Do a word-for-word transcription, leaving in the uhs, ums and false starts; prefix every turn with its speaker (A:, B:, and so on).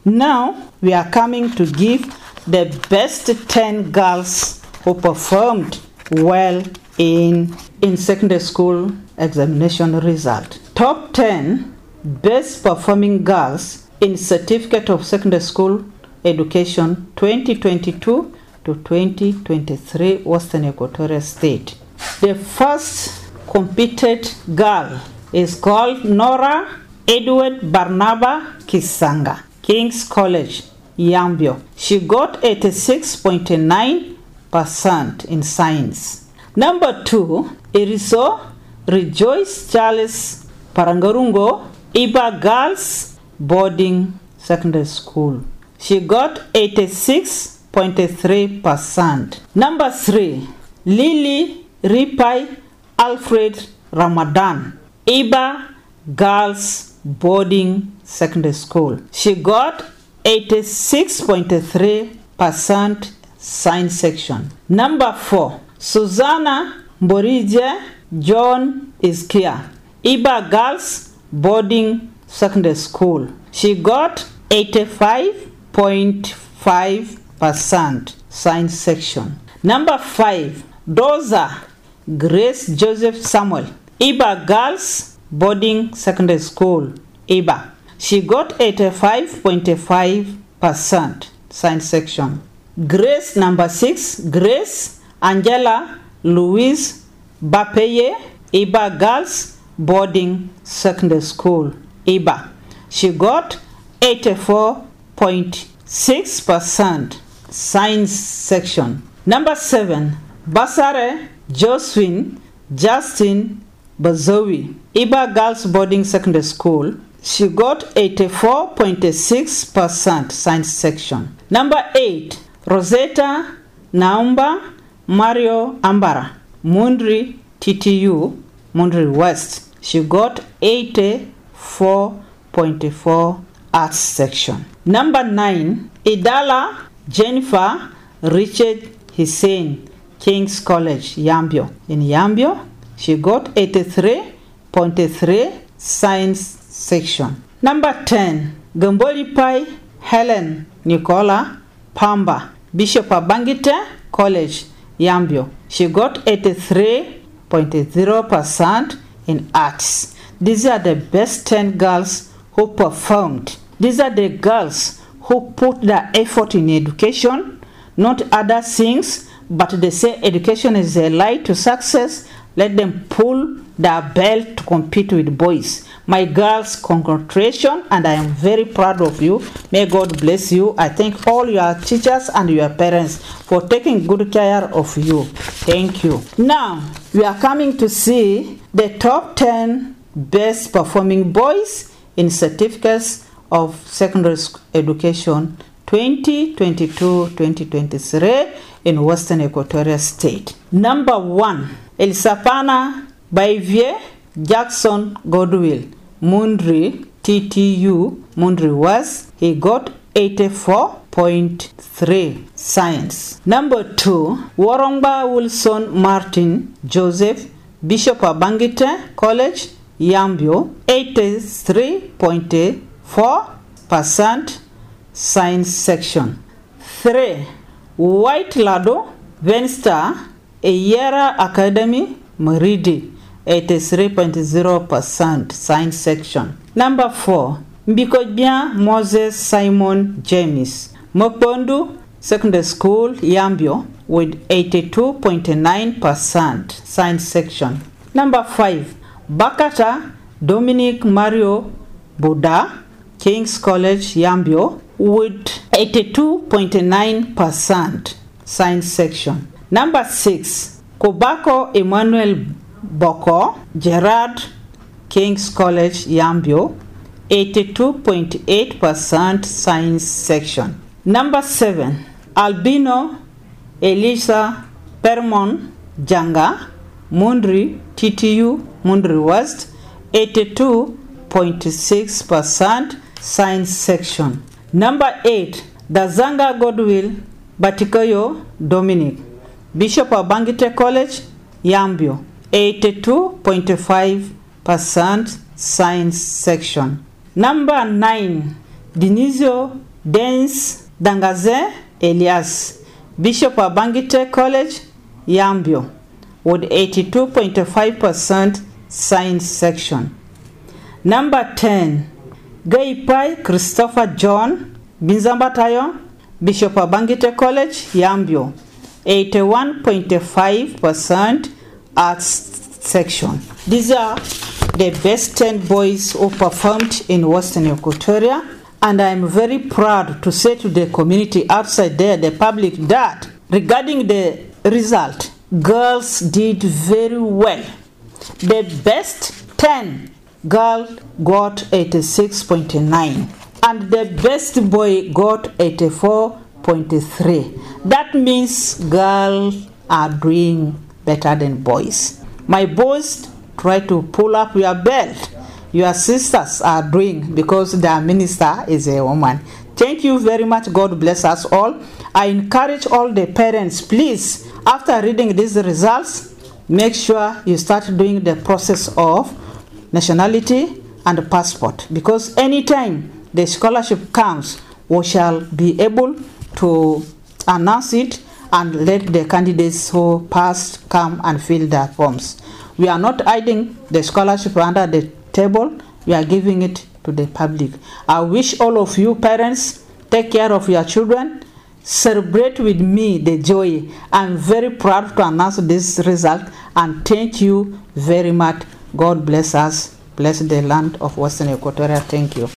A: Now we are coming to give the best ten girls who performed well in, in secondary school examination result. Top ten best performing girls in Certificate of Secondary School Education twenty twenty-two to twenty twenty-three Western Equatoria State. The first competed girl is called Nora Edward Barnaba Kisanga, King's College, Yambio. She got eighty-six point nine percent in science. Number two, Iriso Rejoice Charles Parangarungo, Iba Girls Boarding Secondary School. She got eighty-six point three percent. Number three, Lily Ripai Alfred Ramadan, Iba Girls Boarding Secondary School. She got eighty-six point three percent science section. Number four, Susanna Mborije John Iskia, Iba Girls Boarding Secondary School. She got eighty-five point five percent science section. Number five, Doza Grace Joseph Samuel, Iba Girls Boarding Secondary School, Iba. She got eighty-five point five percent science section. Grace number six, Grace Angela Louise Bapeye, Iba Girls Boarding Secondary School, Iba. She got eighty-four point six percent science section. Number seven, Basare Josephine Justin Bazowi, Iba Girls Boarding Secondary School. She got eighty-four point six percent science section. Number eight, Rosetta Naumba Mario Ambara, Mundri T T U, Mundri West. She got eighty-four point four arts section. Number nine, Idala Jennifer Richard Hussein, King's College, Yambio. In Yambio, she got eighty-three point three science section. Number ten, Gamboli Pai Helen Nicola Pamba, Bishop Abangite College, Yambio. She got eighty-three point zero percent in arts. These are the best ten girls who performed. These are the girls who put their effort in education, not other things, but they say education is a light to success. Let them pull their belt to compete with boys. My girls, congratulations, and I am very proud of you. May God bless you. I thank all your teachers and your parents for taking good care of you. Thank you. Now, we are coming to see the top ten best performing boys in certificates of secondary education twenty twenty-two to twenty twenty-three in Western Equatoria State. Number one, Elisapana Baivie Jackson Godwill, Mundri T T U, Mundri West. He got eighty-four point three science. Number two, Warongba Wilson Martin Joseph, Bishop Abangite College, Yambio, eighty-three point four percent science section. Three, White Lado Venstar Eyera Academy, Meridi, eighty-three point zero percent science section. Number four, Mbikojbia Moses Simon James, Mokpondu Secondary School, Yambio, with eighty-two point nine percent science section. Number five, Bakata Dominic Mario Buda, King's College, Yambio, with eighty-two point nine percent science section. Number six, Kobako Emmanuel Boko Gerard, King's College, Yambio, eighty-two point eight percent science section. Number seven, Albino Elisa Permon Janga, Mundri T T U, Mundri West, eighty-two point six percent science section. Number eight, Dazanga Godwill Batikoyo Dominic, Bishop Abangite College, Yambio, eighty-two point five percent science section. Number nine, Denisio Dens Dangaze Elias, Bishop Abangite College, Yambio, with eighty-two point five percent science section. Number ten, Gaipai Christopher John, Binzambatayo, Bishop Abangite College, Yambio, eighty-one point five percent arts section. These are the best ten boys who performed in Western Equatoria, and I am very proud to say to the community outside there, the public, that regarding the result, girls did very well. The best ten girl got eighty-six point nine, and the best boy got eighty-four point three. That means girls are doing better than boys. My boys, try to pull up your belt. Your sisters are doing, because their minister is a woman. Thank you very much. God bless us all. I encourage all the parents, please, after reading these results, make sure you start doing the process of nationality and passport, because anytime the scholarship comes, we shall be able to announce it and let the candidates who passed come and fill their forms. We are not hiding the scholarship under the table. We are giving it to the public. I wish all of you parents take care of your children. Celebrate with me the joy. I'm very proud to announce this result, and thank you very much. God bless us. Bless the land of Western Equatoria. Thank you.